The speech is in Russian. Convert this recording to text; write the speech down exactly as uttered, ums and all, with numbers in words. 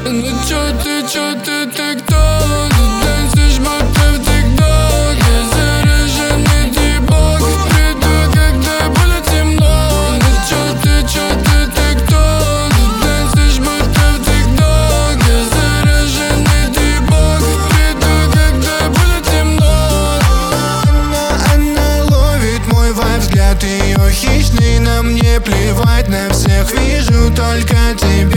Ну чё ты, чё ты, ты кто? Ты танцуешь, будто в тик-ток. Я заряженный трибок. Приду, когда будет темно. Ну чё ты, чё ты, ты кто? Ты танцуешь, будто в тик-ток. Я заряженный трибок. Приду, когда будет темно. Она, она ловит мой вайб, взгляд ее хищный. На мне плевать на всех, вижу только тебя.